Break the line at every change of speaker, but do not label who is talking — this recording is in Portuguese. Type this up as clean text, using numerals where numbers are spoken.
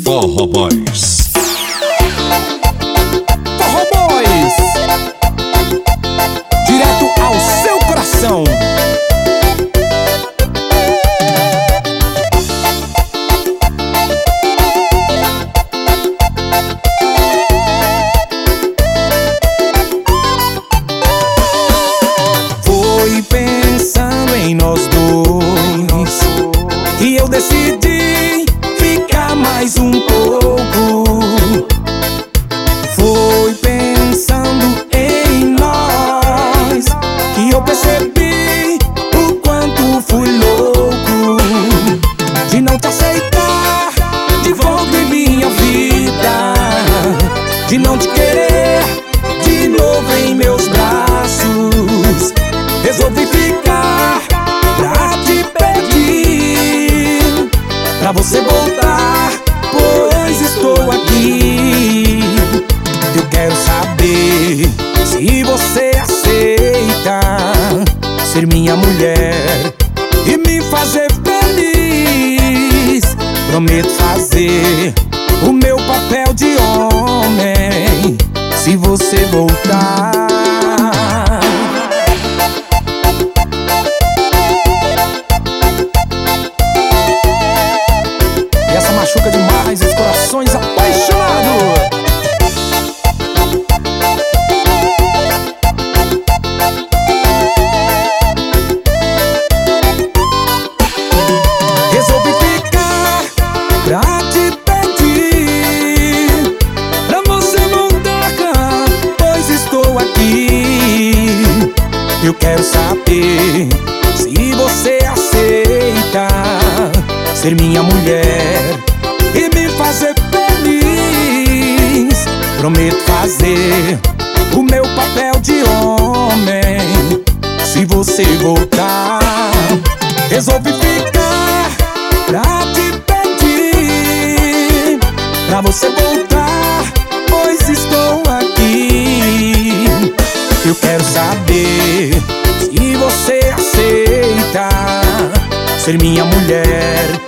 Forró Boys.
Forró Boys, direto ao seu coração. Foi pensando em nós dois que eu decidi ficar mais um pouco. Foi pensando em nós que eu percebi o quanto fui louco de não te aceitar de volta em minha vida, de não te querer de novo em meus braços. Resolvi ficar pra te pedir, pra você voltar, pois estou aqui. Eu quero saber se você aceita ser minha mulher e me fazer feliz. Prometo fazer o meu papel de homem se você voltar. E essa machuca demais os corações apaixonados. Resolvi ficar pra te pedir, pra você voltar cá, pois estou aqui. Eu quero saber se você aceita ser minha mulher e me fazer feliz. Prometo fazer o meu papel de homem se você voltar. Resolvi ficar pra te pedir, pra você voltar, pois estou aqui. Eu quero saber se você aceita ser minha mulher